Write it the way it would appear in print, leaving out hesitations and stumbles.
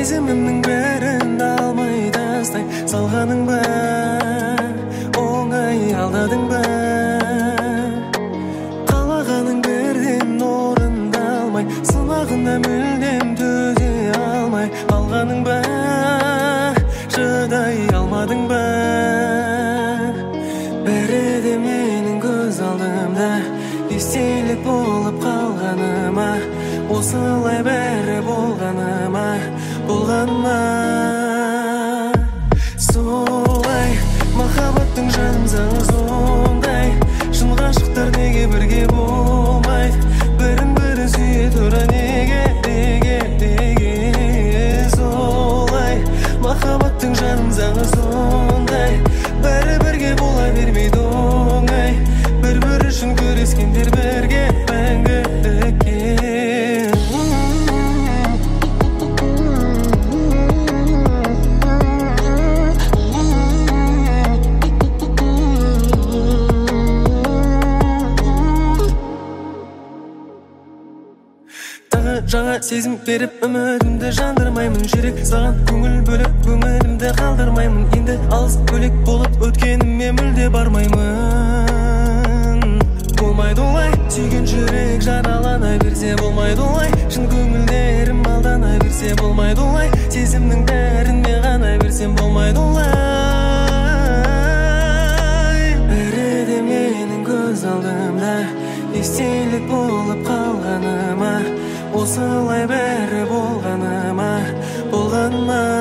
сезімімнің бәрін алмай тастай салғаның ба, оңай алдадың ба, қалағаның бірден орындалмай, сынағына мүлдем төзе алмай алғаның ба, шыдай алмадың ба. Бәрі де менің көз алдымда естелік болып қалғаныма, осылай бәрі болғаныма, болғаныма. Солай махаббаттың жаным заңы сондай, шын ғашықтар неге бірге болмайды, бірін бірі сүйе тұра неге. Солай махаббаттың жаным заңы сондай, бәрі бірге бола бермейді оңай, бір үшін күрескендер бірге мәңгілікке. Жаңа сезім беріп үмітімді жандырмаймын, жүрек саған көңіл бөліп көңілімді қалдырмаймын, енді алыс бөлек болып өткеніме мүлде бармаймын. Болмайды олай, сүйген жүрек жаралана берсе, болмайды олай, шын көңілдерім алдана берсе, болмайды олай, сезімнің бәріне ғана берсем, болмайды олай. Бәрі де менің көз алдымда естелік болып қалғаныма, осылай бәрі болғаныма, болғаныма.